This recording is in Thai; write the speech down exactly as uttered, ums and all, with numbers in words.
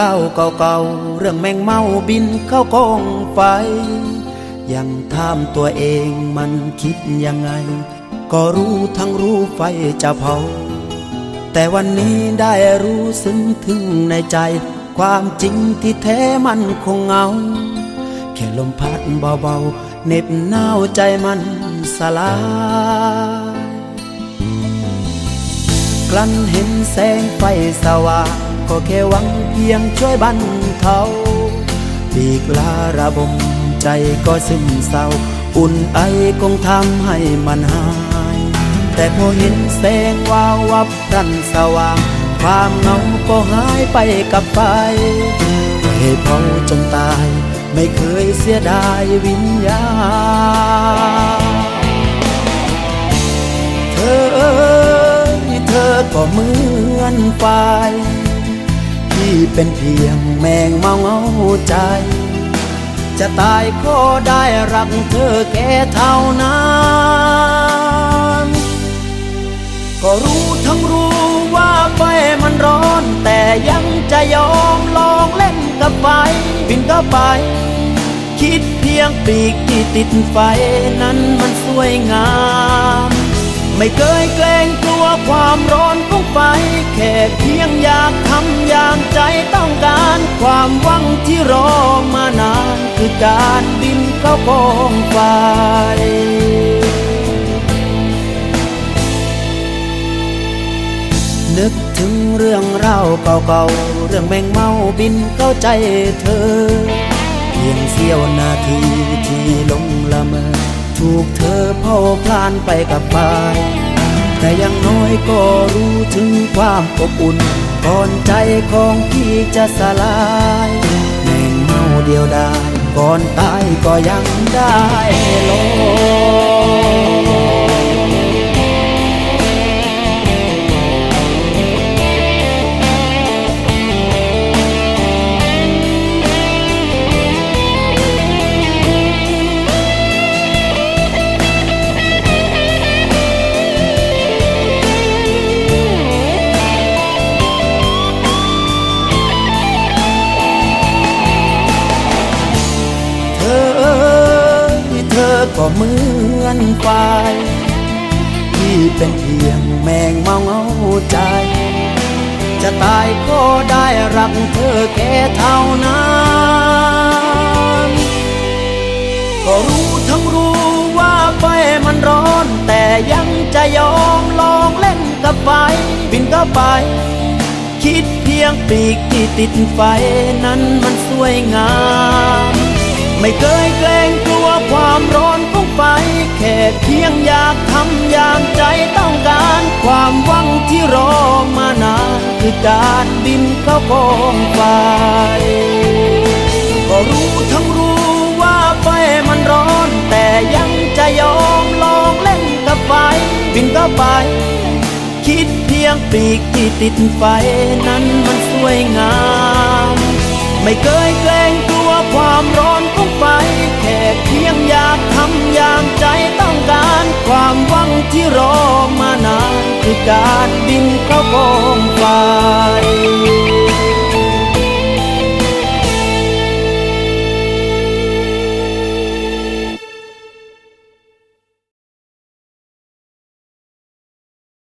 ราวเก่าๆเรื่องแมงเม่าบินเข้ากองไฟยังถามตัวเองมันคิดยังไงก็รู้ทั้งรู้ไฟจะเผาแต่วันนี้ได้รู้ซึ้งถึงในใจความจริงที่แท้มันคงเหงาแค่ลมพัดเบาๆเหน็บหนาวใจมันสลายกลั้นเห็นแสงไฟสว่างก็แค่หวังเพียงช่วยบรรเทาปีกลาระบมใจก็ซึมเศร้าอุ่นไอคงทำให้มันหายแต่พอเห็นแสงวาววับพลันสว่างความเหงาก็หายไปกับไฟให้เผาจนตายไม่เคยเสียดายวิญญาณเธอเอ้ยเธอก็เหมือนไฟที่เป็นเพียงแมงเมาเงาใจจะตายก็ได้รักเธอแค่เท่านั้นก็รู้ทั้งรู้ว่าไฟมันร้อนแต่ยังจะยอมลองเล่นกับไฟบินเข้าไปคิดเพียงปีกที่ติดไฟนั้นมันสวยงามไม่เคยเกรงกลัวความร้อนของไฟแค่เพียงอยากทำอย่างใจต้องการความหวังที่รอมานานคือการบินเข้ากองไฟนึกถึงเรื่องราวเก่าๆเรื่องแมงเม่าบินเข้าใจเธอเพียงเสี้ยวนาทีที่ลงละเมอถูกเธอเผาพลานไปกับไฟแต่ยังน้อยก็รู้ถึงความอบอุ่นก่อนใจของพี่จะสลายแมงเม่าเดียวดายก่อนตายก็ยังได้ลงก็เหมือนไฟที่เป็นเพียงแมงเมาเงาใจจะตายก็ได้รักเธอแค่เท่านั้นก็รู้ทั้งรู้ว่าไฟมันร้อนแต่ยังจะยอมลองเล่นกับไฟบินเข้าไปคิดเพียงปีกที่ติดไฟนั้นมันสวยงามไม่เคยเกรงกลัวความร้อนของไฟแค่เพียงอยากทำอย่างใจต้องการความหวังที่รอมานานคือการบินเข้ากองไฟก็รู้ทั้งรู้ว่าไฟมันร้อนแต่ยังจะยอมลองเล่นกับไฟบินเข้าไปคิดเพียงปีกที่ติดไฟนั้นมันสวยงามไม่เคยเกรงกลัวความร้อนของไฟแค่เพียงอยากทำอย่างใจต้องการความหวังที่รอมานานคือการบินเข้ากอง